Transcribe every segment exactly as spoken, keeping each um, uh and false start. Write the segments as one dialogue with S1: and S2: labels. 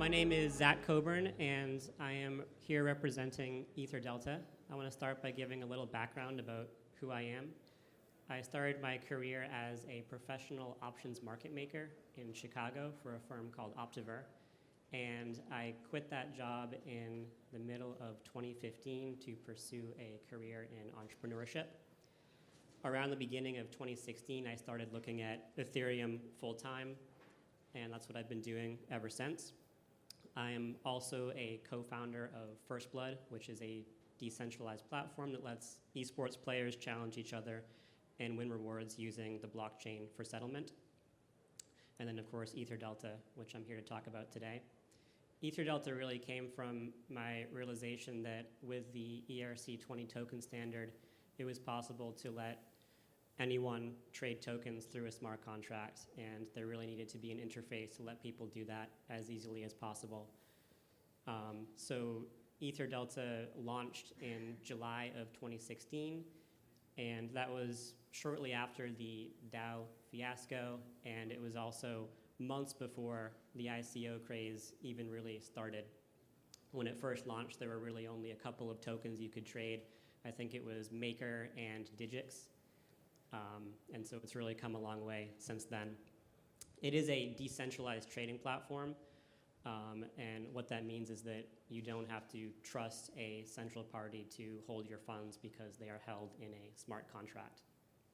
S1: my name is Zach Coburn, and I am here representing EtherDelta. I want to start by giving a little background about who I am. I started my career as a professional options market maker in Chicago for a firm called Optiver, and I quit that job in the middle of twenty fifteen to pursue a career in entrepreneurship. Around the beginning of twenty sixteen, I started looking at Ethereum full-time, and that's what I've been doing ever since. I am also a co-founder of First Blood, which is a decentralized platform that lets esports players challenge each other and win rewards using the blockchain for settlement. And then, of course, EtherDelta, which I'm here to talk about today. EtherDelta really came from my realization that with the E R C twenty token standard, it was possible to let anyone trade tokens through a smart contract, and there really needed to be an interface to let people do that as easily as possible. Um, so EtherDelta launched in July of twenty sixteen, and that was shortly after the DAO fiasco, and it was also months before the I C O craze even really started. When it first launched, there were really only a couple of tokens you could trade. I think it was Maker and Digix. Um, and so it's really come a long way since then. It is a decentralized trading platform, um, and what that means is that you don't have to trust a central party to hold your funds because they are held in a smart contract.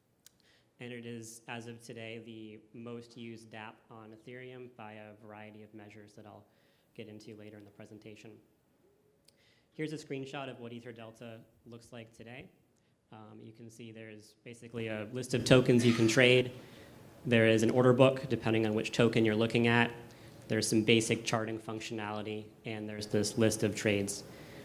S1: And it is, as of today, the most used dApp on Ethereum by a variety of measures that I'll get into later in the presentation. Here's a screenshot of what EtherDelta looks like today. Um, you can see there's basically a list of tokens you can trade. There is an order book, depending on which token you're looking at. There's some basic charting functionality, and there's this list of trades.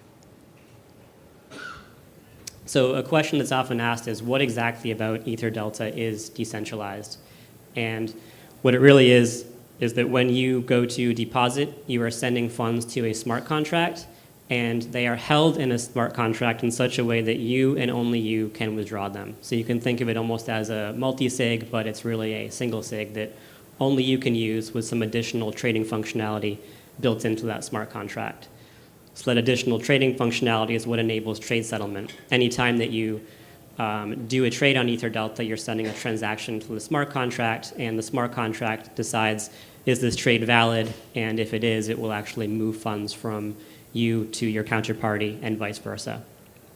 S1: So a question that's often asked is, what exactly about EtherDelta is decentralized? And what it really is, is that when you go to deposit, you are sending funds to a smart contract, and they are held in a smart contract in such a way that you and only you can withdraw them. So you can think of it almost as a multi-sig, but it's really a single sig that only you can use with some additional trading functionality built into that smart contract. So that additional trading functionality is what enables trade settlement. Anytime that you um, do a trade on EtherDelta, you're sending a transaction to the smart contract, and the smart contract decides, is this trade valid? And if it is, it will actually move funds from you to your counterparty and vice versa.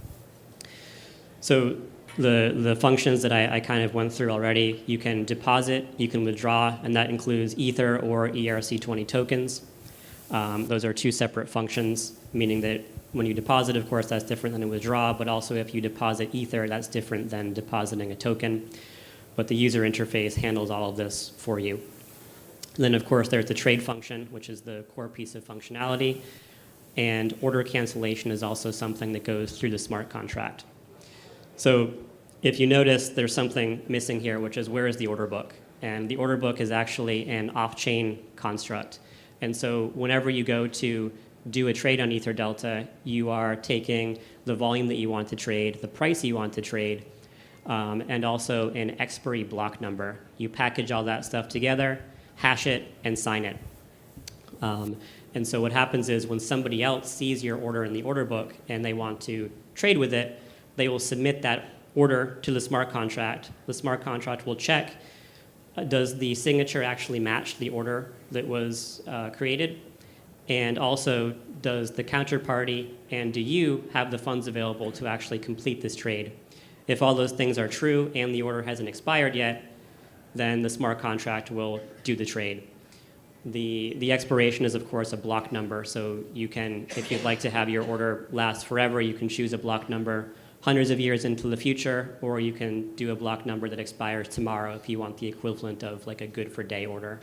S1: So the, the functions that I, I kind of went through already, you can deposit, you can withdraw, and that includes Ether or E R C twenty tokens. Um, those are two separate functions, meaning that when you deposit, of course, that's different than a withdraw, but also if you deposit Ether, that's different than depositing a token. But the user interface handles all of this for you. And then, of course, there's the trade function, which is the core piece of functionality. And order cancellation is also something that goes through the smart contract. So if you notice, there's something missing here, which is where is the order book? And the order book is actually an off-chain construct. And so whenever you go to do a trade on EtherDelta, you are taking the volume that you want to trade, the price you want to trade, um, and also an expiry block number. You package all that stuff together, hash it, and sign it. Um, And so what happens is when somebody else sees your order in the order book and they want to trade with it, they will submit that order to the smart contract. The smart contract will check, uh, does the signature actually match the order that was uh, created? And also, does the counterparty and do you have the funds available to actually complete this trade? If all those things are true and the order hasn't expired yet, then the smart contract will do the trade. The, the expiration is, of course, a block number, so you can, if you'd like to have your order last forever, you can choose a block number hundreds of years into the future, or you can do a block number that expires tomorrow if you want the equivalent of like a good-for-day order.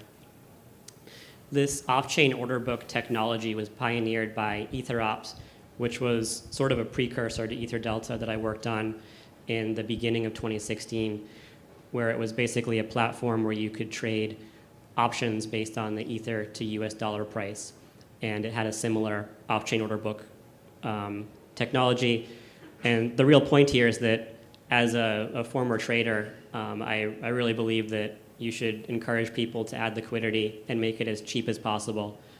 S1: This off-chain order book technology was pioneered by EtherOps, which was sort of a precursor to EtherDelta that I worked on in the beginning of twenty sixteen, where it was basically a platform where you could trade options based on the Ether to U S dollar price. And it had a similar off-chain order book um, technology. And the real point here is that as a, a former trader, um, I, I really believe that you should encourage people to add liquidity and make it as cheap as possible.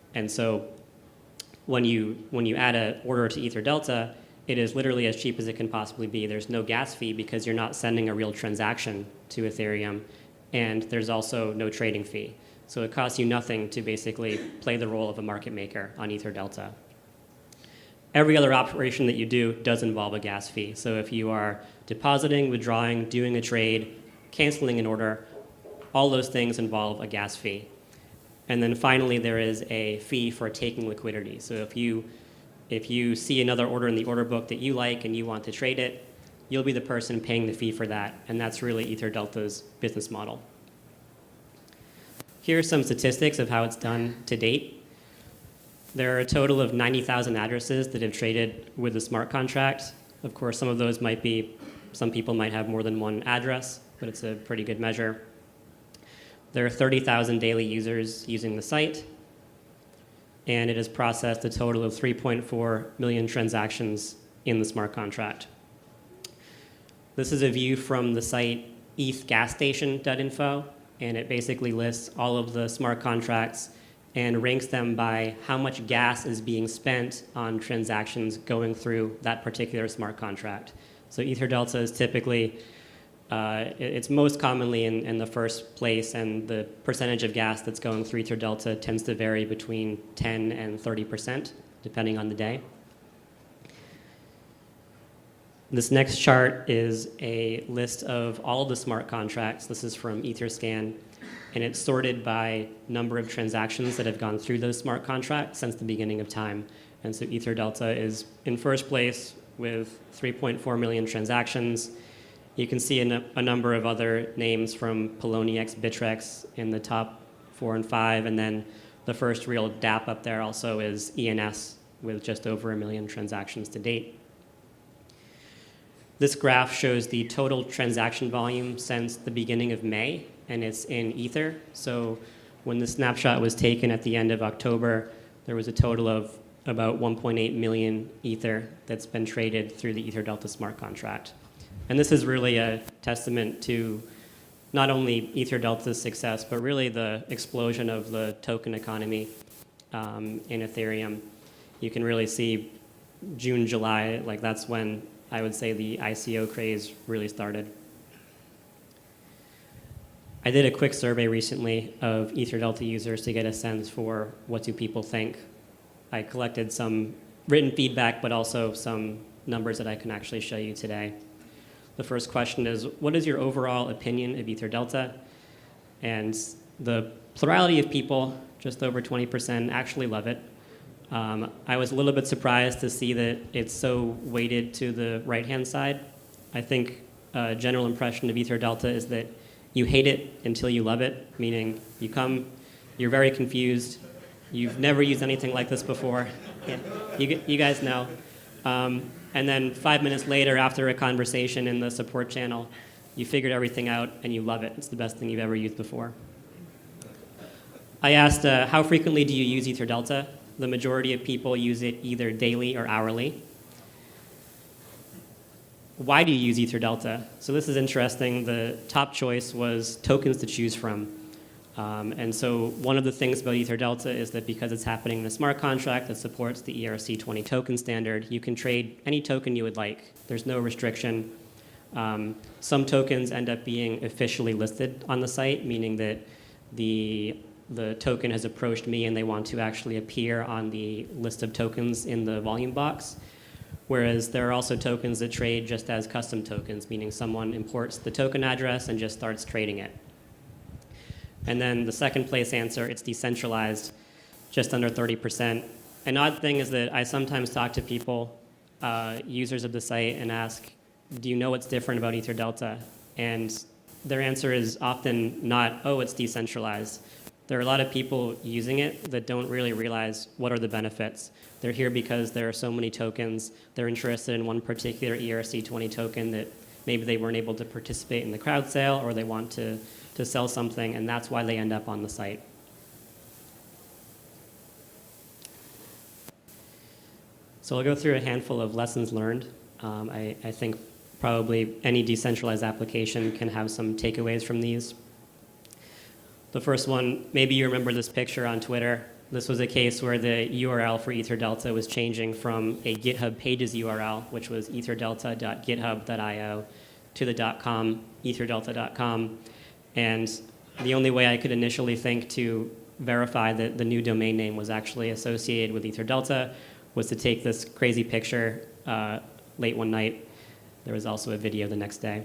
S1: And so when you, when you add an order to EtherDelta, it is literally as cheap as it can possibly be. There's no gas fee because you're not sending a real transaction to Ethereum, and there's also no trading fee. So it costs you nothing to basically play the role of a market maker on EtherDelta. Every other operation that you do does involve a gas fee. So if you are depositing, withdrawing, doing a trade, canceling an order, all those things involve a gas fee. And then finally, there is a fee for taking liquidity. So if you, if you see another order in the order book that you like and you want to trade it, you'll be the person paying the fee for that. And that's really EtherDelta's business model. Here are some statistics of how it's done to date. There are a total of ninety thousand addresses that have traded with the smart contract. Of course, some of those might be, some people might have more than one address, but it's a pretty good measure. There are thirty thousand daily users using the site, and it has processed a total of three point four million transactions in the smart contract. This is a view from the site e t h gas station dot info, and it basically lists all of the smart contracts and ranks them by how much gas is being spent on transactions going through that particular smart contract. So EtherDelta is typically, uh, it's most commonly in, in the first place, and the percentage of gas that's going through EtherDelta tends to vary between ten and thirty percent, depending on the day. This next chart is a list of all of the smart contracts. This is from Etherscan, and it's sorted by number of transactions that have gone through those smart contracts since the beginning of time. And so EtherDelta is in first place with three point four million transactions. You can see a, a number of other names from Poloniex, Bittrex in the top four and five, and then the first real dApp up there also is E N S with just over a million transactions to date. This graph shows the total transaction volume since the beginning of May, and it's in Ether. So when the snapshot was taken at the end of October, there was a total of about one point eight million Ether that's been traded through the EtherDelta smart contract. And this is really a testament to not only EtherDelta's success, but really the explosion of the token economy um, in Ethereum. You can really see June, July, like that's when I would say the I C O craze really started. I did a quick survey recently of EtherDelta users to get a sense for what do people think. I collected some written feedback, but also some numbers that I can actually show you today. The first question is, what is your overall opinion of EtherDelta? And the plurality of people, just over twenty percent, actually love it. Um, I was a little bit surprised to see that it's so weighted to the right-hand side. I think a general impression of EtherDelta is that you hate it until you love it, meaning you come, you're very confused, you've never used anything like this before. Yeah, you, you guys know. Um, and then five minutes later, after a conversation in the support channel, you figured everything out and you love it. It's the best thing you've ever used before. I asked, uh, how frequently do you use EtherDelta? The majority of people use it either daily or hourly. Why do you use EtherDelta? So this is interesting. The top choice was tokens to choose from. Um, and so one of the things about EtherDelta is that because it's happening in a smart contract that supports the E R C twenty token standard, you can trade any token you would like. There's no restriction. Um, some tokens end up being officially listed on the site, meaning that the the token has approached me and they want to actually appear on the list of tokens in the volume box. Whereas there are also tokens that trade just as custom tokens, meaning someone imports the token address and just starts trading it. And then the second place answer, it's decentralized, just under thirty percent. An odd thing is that I sometimes talk to people, uh, users of the site, and ask, do you know what's different about EtherDelta? And their answer is often not, oh, it's decentralized. There are a lot of people using it that don't really realize what are the benefits. They're here because there are so many tokens. They're interested in one particular E R C twenty token that maybe they weren't able to participate in the crowd sale, or they want to, to sell something, and that's why they end up on the site. So I'll go through a handful of lessons learned. Um, I, I think probably any decentralized application can have some takeaways from these. The first one, maybe you remember this picture on Twitter. This was a case where the U R L for EtherDelta was changing from a GitHub Pages U R L, which was etherdelta dot github dot io, to the .com, etherdelta dot com. And the only way I could initially think to verify that the new domain name was actually associated with EtherDelta was to take this crazy picture uh, late one night. There was also a video the next day.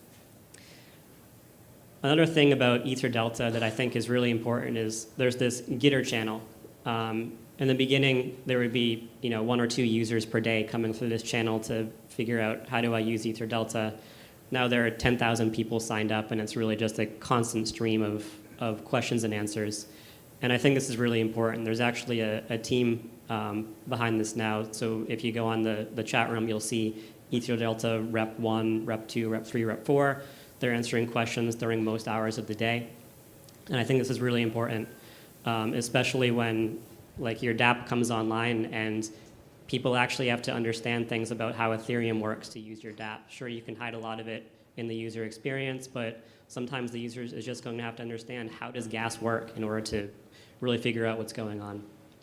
S1: Another thing about EtherDelta that I think is really important is there's this Gitter channel. Um, in the beginning, there would be you know one or two users per day coming through this channel to figure out how do I use EtherDelta. Now there are ten thousand people signed up, and it's really just a constant stream of, of questions and answers. And I think this is really important. There's actually a, a team um, behind this now. So if you go on the, the chat room, you'll see EtherDelta Rep one, Rep two, Rep three, Rep four. They're answering questions during most hours of the day. And I think this is really important, um, especially when like your dApp comes online and people actually have to understand things about how Ethereum works to use your dApp. Sure, you can hide a lot of it in the user experience, but sometimes the user is just going to have to understand how does gas work in order to really figure out what's going on.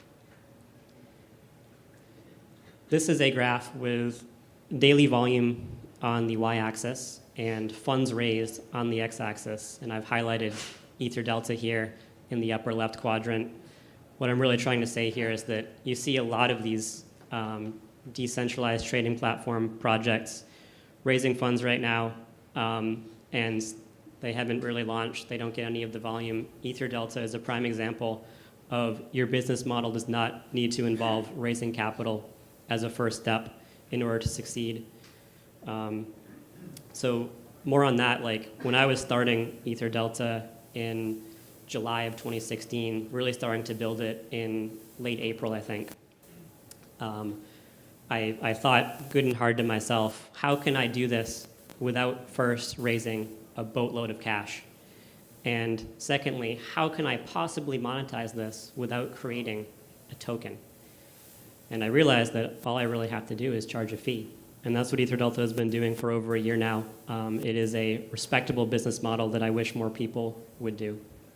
S1: This is a graph with daily volume on the y-axis and funds raised on the x-axis, and I've highlighted EtherDelta here in the upper left quadrant. What I'm really trying to say here is that you see a lot of these um, decentralized trading platform projects raising funds right now, um, and they haven't really launched. They don't get any of the volume. EtherDelta is a prime example of your business model does not need to involve raising capital as a first step in order to succeed. Um, so more on that, like when I was starting EtherDelta in July of twenty sixteen, really starting to build it in late April, I think. Um, I, I thought good and hard to myself, how can I do this without first raising a boatload of cash? And secondly, how can I possibly monetize this without creating a token? And I realized that all I really have to do is charge a fee. And that's what EtherDelta has been doing for over a year now. Um, it is a respectable business model that I wish more people would do.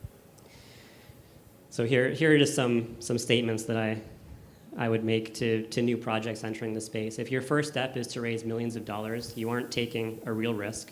S1: So here, here are just some, some statements that I, I would make to, to new projects entering the space. If your first step is to raise millions of dollars, you aren't taking a real risk.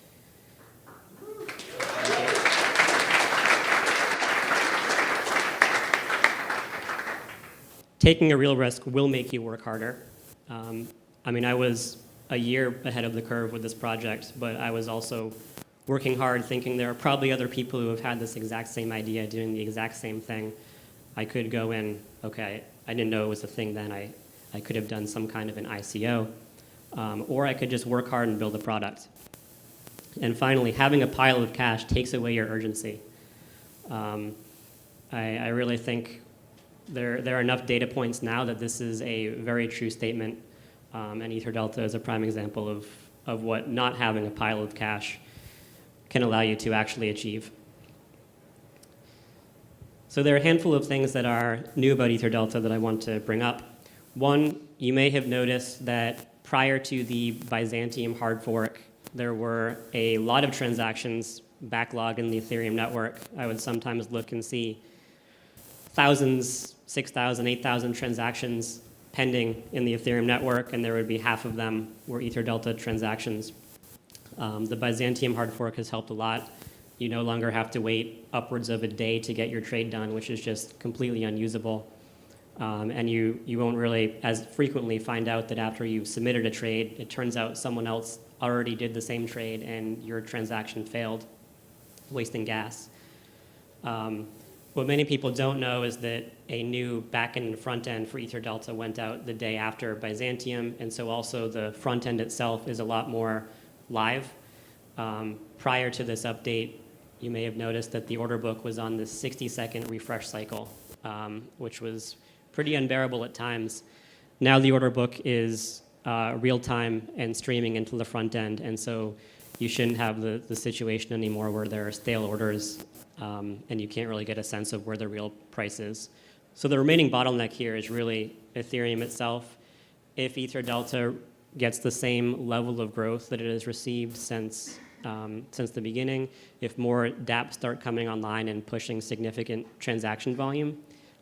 S1: Taking a real risk will make you work harder. Um, I mean, I was a year ahead of the curve with this project, but I was also working hard thinking there are probably other people who have had this exact same idea doing the exact same thing. I could go in, okay, I didn't know it was a thing then. I, I could have done some kind of an I C O, um, or I could just work hard and build a product. And finally, having a pile of cash takes away your urgency. Um, I, I really think there, there are enough data points now that this is a very true statement. Um, and EtherDelta is a prime example of, of what not having a pile of cash can allow you to actually achieve. So there are a handful of things that are new about EtherDelta that I want to bring up. One, you may have noticed that prior to the Byzantium hard fork, there were a lot of transactions backlogged in the Ethereum network. I would sometimes look and see thousands, six thousand, eight thousand transactions pending in the Ethereum network, and there would be half of them were EtherDelta transactions. Um, the Byzantium hard fork has helped a lot. You no longer have to wait upwards of a day to get your trade done, which is just completely unusable. Um, and you, you won't really as frequently find out that after you've submitted a trade, it turns out someone else already did the same trade and your transaction failed, wasting gas. Um, What many people don't know is that a new backend and front end for EtherDelta went out the day after Byzantium, and so also the front end itself is a lot more live. Um, prior to this update, you may have noticed that the order book was on this sixty second refresh cycle, um, which was pretty unbearable at times. Now the order book is uh, real time and streaming into the front end, and so you shouldn't have the, the situation anymore where there are stale orders um, and you can't really get a sense of where the real price is. So the remaining bottleneck here is really Ethereum itself. If EtherDelta gets the same level of growth that it has received since um, since the beginning, if more dApps start coming online and pushing significant transaction volume,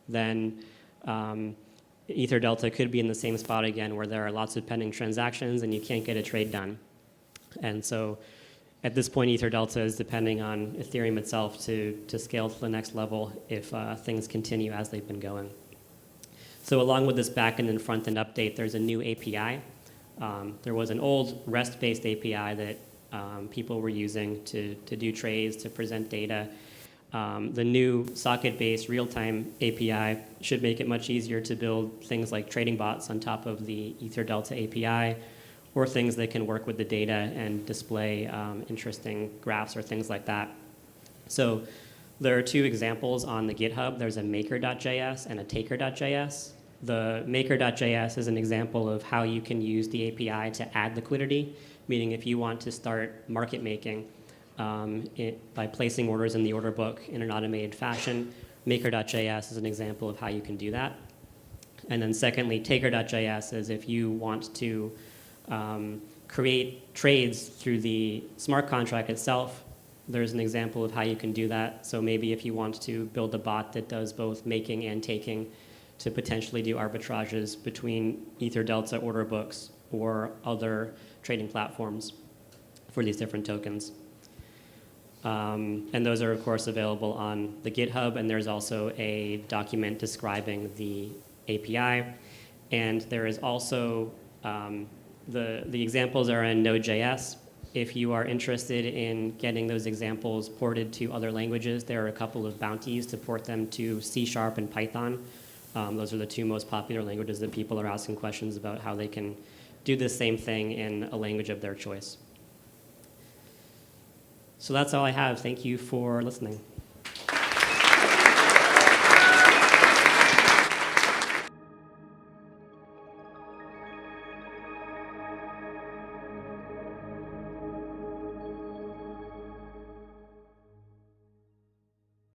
S1: then um, EtherDelta could be in the same spot again where there are lots of pending transactions and you can't get a trade done. And so at this point, EtherDelta is depending on Ethereum itself to, to scale to the next level if uh, things continue as they've been going. So along with this backend and front-end update, there's a new A P I. Um, there was an old REST-based A P I that um, people were using to, to do trades, to present data. Um, the new socket-based real-time A P I should make it much easier to build things like trading bots on top of the EtherDelta A P I, or things that can work with the data and display um, interesting graphs or things like that. So there are two examples on the GitHub. There's a maker.js and a taker.js. The maker.js is an example of how you can use the A P I to add liquidity, meaning if you want to start market making um, it, by placing orders in the order book in an automated fashion, maker.js is an example of how you can do that. And then secondly, taker.js is if you want to um, create trades through the smart contract itself, there's an example of how you can do that. So maybe if you want to build a bot that does both making and taking to potentially do arbitrages between EtherDelta order books or other trading platforms for these different tokens. Um, and those are, of course, available on the GitHub, and there's also a document describing the A P I. And there is also, um, the, the examples are in Node.js. If you are interested in getting those examples ported to other languages, there are a couple of bounties to port them to C Sharp and Python. Um, those are the two most popular languages that people are asking questions about how they can do the same thing in a language of their choice. So that's all I have. Thank you for listening.